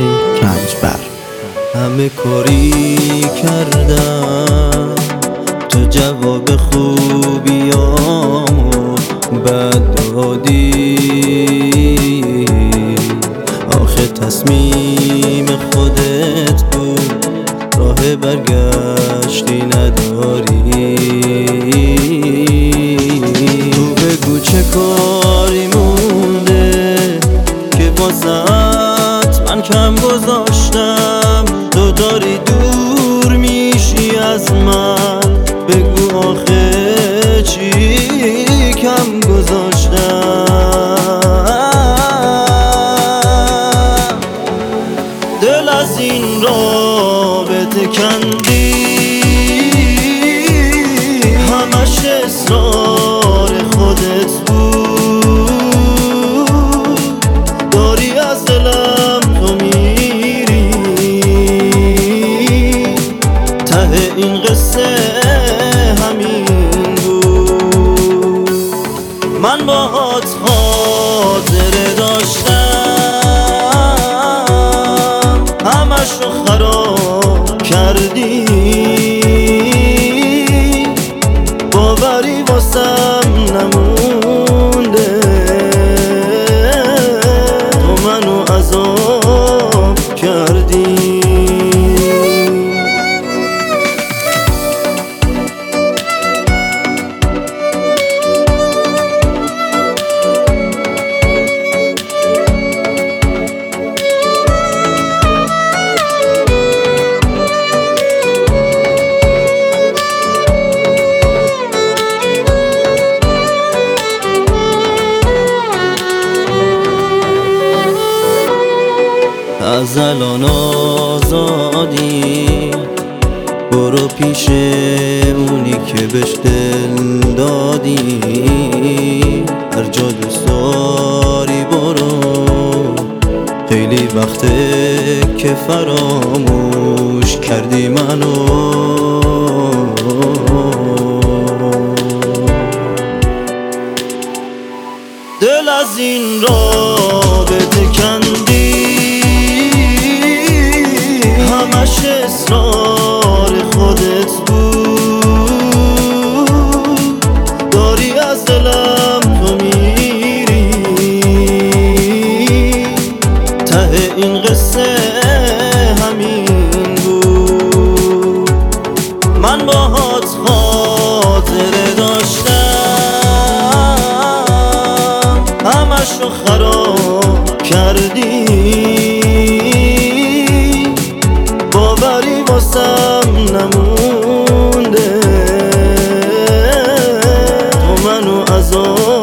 رنجبر. همه کاری کردم تو جواب خوبیامو بد دادی، آخه تصمیم خودت بود راه برگشتی نداری. تو بگو چه کاری مونده که واسط من کم گذاشتم، تو داری دور میشی از من، بگو آخه چی کم گذاشتم. دل از این رابطه کندی، همش اصرار خودت بود، داری از دلم تو میری، ته این قصه همین بود. من باهات خاطره داشتم، همش رو خراب کردی، باوری واسم نمونده، تو منو عذاب کردی. از الان آزادی، برو پیش اونی که بهش دل دادی، هر جا دوست داری برو، خیلی وقته که فراموش کردی منو. دل از این رابطه کندی، همش اصرار خودت بود، داری از دلم تو میری، ته این قصه همین بود. من باهات خاطره داشتم، همش رو خراب کردی، باوری واسم نمونده، تو منو عذاب